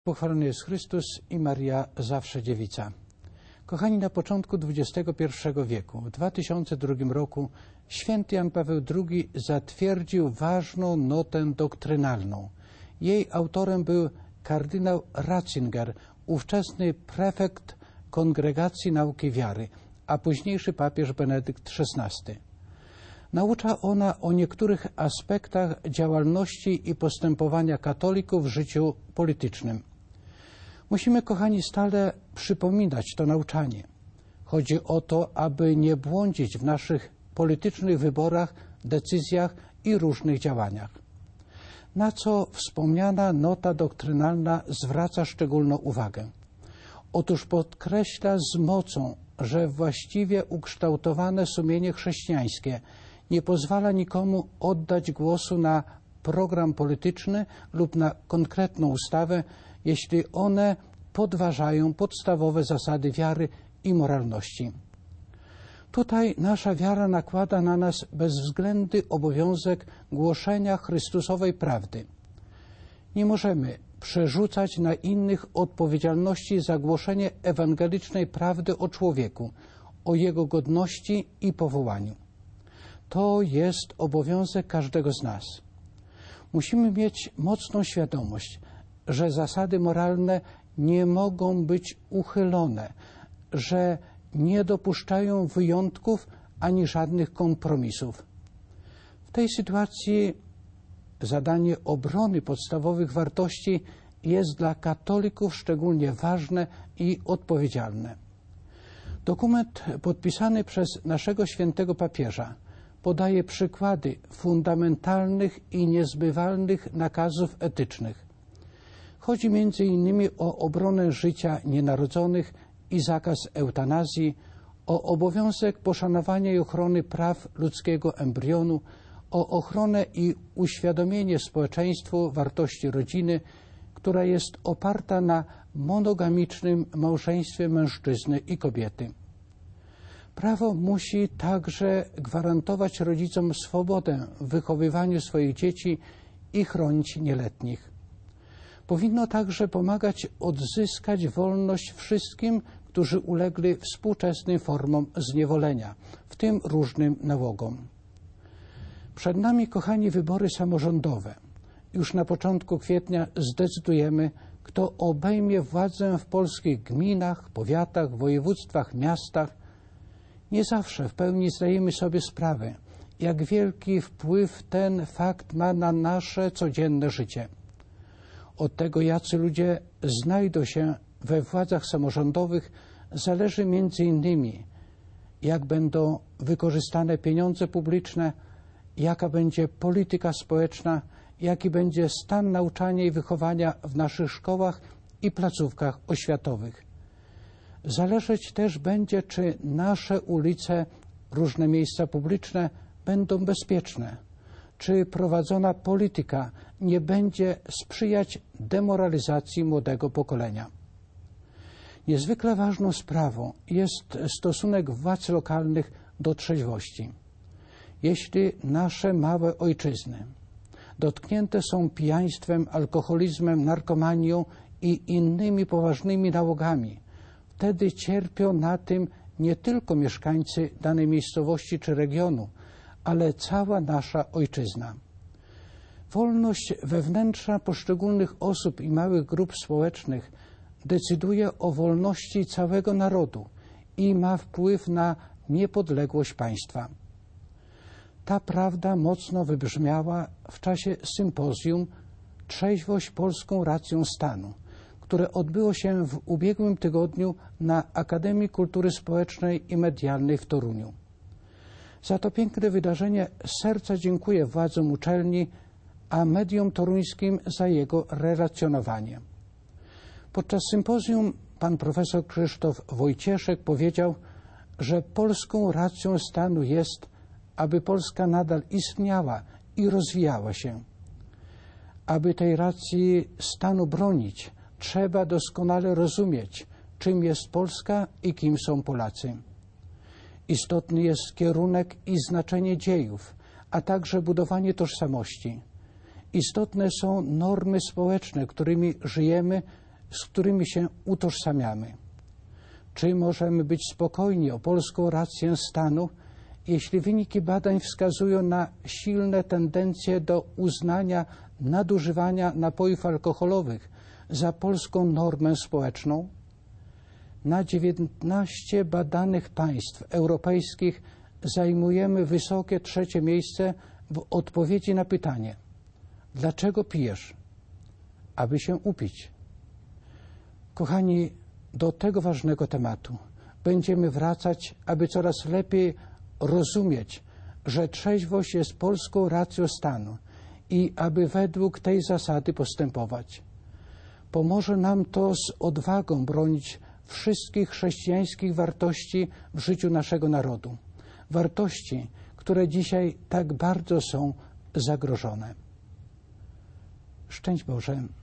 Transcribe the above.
Pochwalony jest Chrystus i Maria zawsze dziewica. Kochani, na początku XXI wieku, w 2002 roku, święty Jan Paweł II zatwierdził ważną notę doktrynalną. Jej autorem był kardynał Ratzinger, ówczesny prefekt Kongregacji Nauki Wiary, a późniejszy papież Benedykt XVI. Naucza ona o niektórych aspektach działalności i postępowania katolików w życiu politycznym. Musimy, kochani, stale przypominać to nauczanie. Chodzi o to, aby nie błądzić w naszych politycznych wyborach, decyzjach i różnych działaniach. Na co wspomniana nota doktrynalna zwraca szczególną uwagę? Otóż podkreśla z mocą, że właściwie ukształtowane sumienie chrześcijańskie nie pozwala nikomu oddać głosu na program polityczny lub na konkretną ustawę, jeśli one podważają podstawowe zasady wiary i moralności. Tutaj nasza wiara nakłada na nas bezwzględny obowiązek głoszenia Chrystusowej prawdy. Nie możemy przerzucać na innych odpowiedzialności za głoszenie ewangelicznej prawdy o człowieku, o jego godności i powołaniu. To jest obowiązek każdego z nas. Musimy mieć mocną świadomość, że zasady moralne nie mogą być uchylone, że nie dopuszczają wyjątków ani żadnych kompromisów. W tej sytuacji zadanie obrony podstawowych wartości jest dla katolików szczególnie ważne i odpowiedzialne. Dokument podpisany przez naszego świętego papieża podaje przykłady fundamentalnych i niezbywalnych nakazów etycznych. Chodzi m.in. o obronę życia nienarodzonych i zakaz eutanazji, o obowiązek poszanowania i ochrony praw ludzkiego embrionu, o ochronę i uświadomienie społeczeństwu wartości rodziny, która jest oparta na monogamicznym małżeństwie mężczyzny i kobiety. Prawo musi także gwarantować rodzicom swobodę w wychowywaniu swoich dzieci i chronić nieletnich. Powinno także pomagać odzyskać wolność wszystkim, którzy ulegli współczesnym formom zniewolenia, w tym różnym nałogom. Przed nami, kochani, wybory samorządowe. Już na początku kwietnia zdecydujemy, kto obejmie władzę w polskich gminach, powiatach, województwach, miastach. Nie zawsze w pełni zdajemy sobie sprawę, jak wielki wpływ ten fakt ma na nasze codzienne życie. Od tego, jacy ludzie znajdą się we władzach samorządowych, zależy m.in. jak będą wykorzystane pieniądze publiczne, jaka będzie polityka społeczna, jaki będzie stan nauczania i wychowania w naszych szkołach i placówkach oświatowych. Zależeć też będzie, czy nasze ulice, różne miejsca publiczne będą bezpieczne, czy prowadzona polityka nie będzie sprzyjać demoralizacji młodego pokolenia. Niezwykle ważną sprawą jest stosunek władz lokalnych do trzeźwości. Jeśli nasze małe ojczyzny dotknięte są pijaństwem, alkoholizmem, narkomanią i innymi poważnymi nałogami, wtedy cierpią na tym nie tylko mieszkańcy danej miejscowości czy regionu, ale cała nasza ojczyzna. Wolność wewnętrzna poszczególnych osób i małych grup społecznych decyduje o wolności całego narodu i ma wpływ na niepodległość państwa. Ta prawda mocno wybrzmiała w czasie sympozjum Trzeźwość polską racją stanu, które odbyło się w ubiegłym tygodniu na Akademii Kultury Społecznej i Medialnej w Toruniu. Za to piękne wydarzenie z serca dziękuję władzom uczelni, a mediom toruńskim za jego relacjonowanie. Podczas sympozjum pan profesor Krzysztof Wojcieszek powiedział, że polską racją stanu jest, aby Polska nadal istniała i rozwijała się. Aby tej racji stanu bronić, trzeba doskonale rozumieć, czym jest Polska i kim są Polacy. Istotny jest kierunek i znaczenie dziejów, a także budowanie tożsamości. Istotne są normy społeczne, którymi żyjemy, z którymi się utożsamiamy. Czy możemy być spokojni o polską rację stanu, jeśli wyniki badań wskazują na silne tendencje do uznania nadużywania napojów alkoholowych za polską normę społeczną? Na 19 badanych państw europejskich zajmujemy wysokie 3. miejsce w odpowiedzi na pytanie: dlaczego pijesz? Aby się upić. Kochani, do tego ważnego tematu będziemy wracać, aby coraz lepiej rozumieć, że trzeźwość jest polską racją stanu i aby według tej zasady postępować. Pomoże nam to z odwagą bronić wszystkich chrześcijańskich wartości w życiu naszego narodu. Wartości, które dzisiaj tak bardzo są zagrożone. Szczęść Boże.